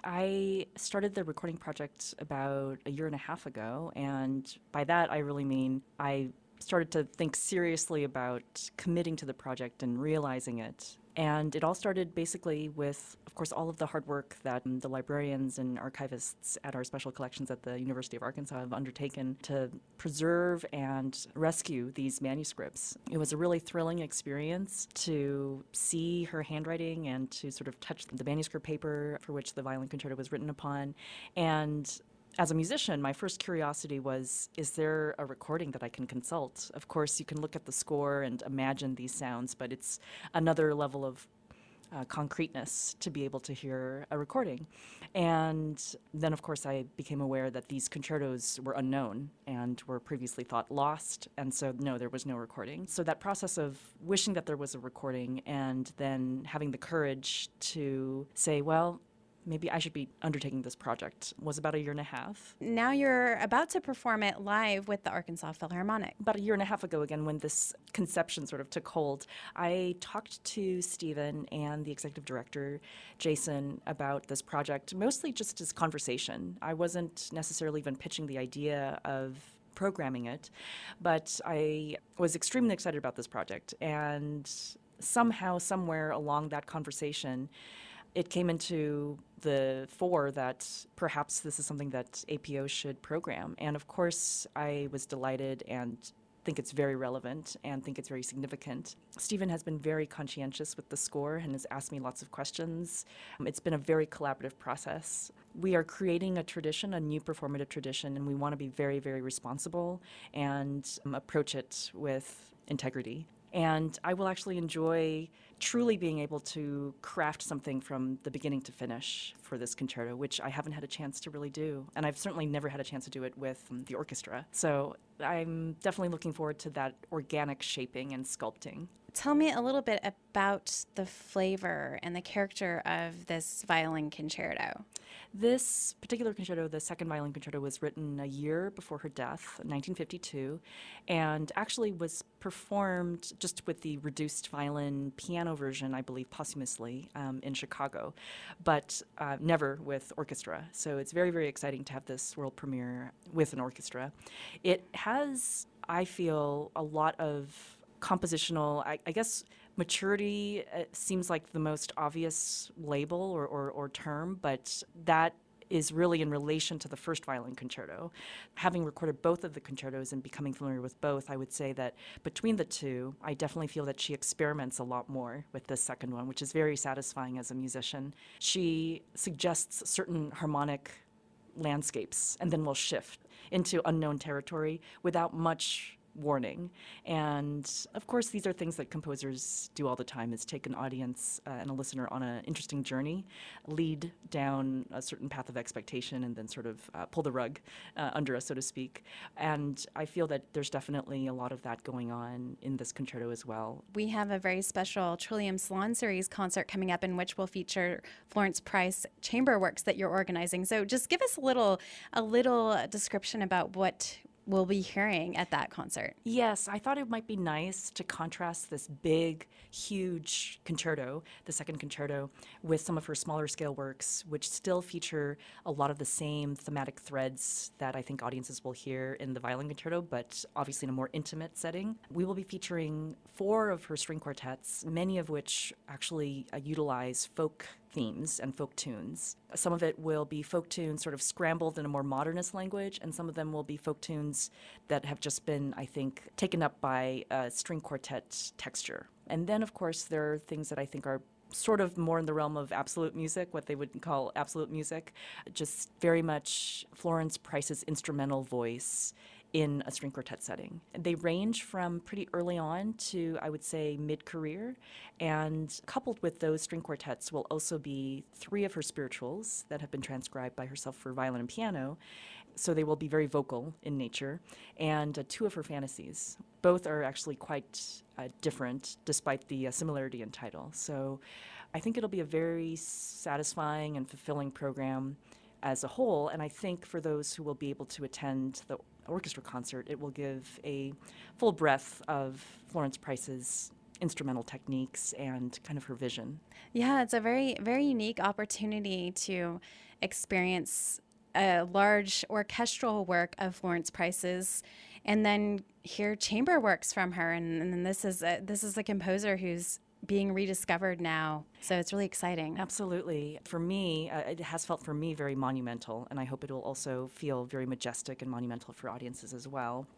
I started the recording project about a year and a half ago, and by that I really mean I started to think seriously about committing to the project and realizing it. And it all started basically with, of course, all of the hard work that the librarians and archivists at our special collections at the University of Arkansas have undertaken to preserve and rescue these manuscripts. It was a really thrilling experience to see her handwriting and to sort of touch the manuscript paper for which the violin concerto was written upon. And as a musician, my first curiosity was, is there a recording that I can consult? Of course, you can look at the score and imagine these sounds, but it's another level of concreteness to be able to hear a recording. And then, of course, I became aware that these concertos were unknown and were previously thought lost. And so, no, there was no recording. So that process of wishing that there was a recording and then having the courage to say, well, maybe I should be undertaking this project was about a year and a half. Now you're about to perform it live with the Arkansas Philharmonic. About a year and a half ago, again, when this conception sort of took hold, I talked to Stephen and the executive director, Jason, about this project, mostly just as conversation. I wasn't necessarily even pitching the idea of programming it, but I was extremely excited about this project. And somehow, somewhere along that conversation, it came into the fore that perhaps this is something that APO should program. And of course, I was delighted and think it's very relevant and think it's very significant. Stephen has been very conscientious with the score and has asked me lots of questions. It's been a very collaborative process. We are creating a tradition, a new performative tradition, and we want to be very, very responsible and approach it with integrity. And I will actually enjoy truly being able to craft something from the beginning to finish for this concerto, which I haven't had a chance to really do. And I've certainly never had a chance to do it with the orchestra. So I'm definitely looking forward to that organic shaping and sculpting. Tell me a little bit about the flavor and the character of this violin concerto. This particular concerto, the second violin concerto, was written a year before her death, 1952, and actually was performed just with the reduced violin piano version, I believe, posthumously in Chicago, but never with orchestra. So it's very, very exciting to have this world premiere with an orchestra. It has, I feel, a lot of compositional, I guess maturity seems like the most obvious label or term, but that is really in relation to the first violin concerto. Having recorded both of the concertos and becoming familiar with both, I would say that between the two, I definitely feel that she experiments a lot more with this second one, which is very satisfying as a musician. She suggests certain harmonic landscapes and then will shift into unknown territory without much warning. And of course, these are things that composers do all the time, is take an audience and a listener on an interesting journey, lead down a certain path of expectation, and then sort of pull the rug under us, so to speak. And I feel that there's definitely a lot of that going on in this concerto as well. We have a very special Trillium Salon Series concert coming up in which will feature Florence Price chamber works that you're organizing. So just give us a little description about what we'll be hearing at that concert. Yes, I thought it might be nice to contrast this big, huge concerto, the second concerto, with some of her smaller scale works, which still feature a lot of the same thematic threads that I think audiences will hear in the violin concerto, but obviously in a more intimate setting. We will be featuring 4 of her string quartets, many of which actually utilize folk themes and folk tunes. Some of it will be folk tunes sort of scrambled in a more modernist language, and some of them will be folk tunes that have just been, I think, taken up by a string quartet texture. And then, of course, there are things that I think are sort of more in the realm of absolute music, what they would call absolute music, just very much Florence Price's instrumental voice in a string quartet setting. They range from pretty early on to, I would say, mid-career, and coupled with those string quartets will also be 3 of her spirituals that have been transcribed by herself for violin and piano, so they will be very vocal in nature, and 2 of her fantasies. Both are actually quite different, despite the similarity in title. So I think it'll be a very satisfying and fulfilling program as a whole, and I think for those who will be able to attend the orchestra concert, it will give a full breadth of Florence Price's instrumental techniques and kind of her vision. Yeah, it's a very, very unique opportunity to experience a large orchestral work of Florence Price's, and then hear chamber works from her. And this is a composer who's being rediscovered now. So it's really exciting. Absolutely. For me, it has felt for me very monumental, and I hope it will also feel very majestic and monumental for audiences as well.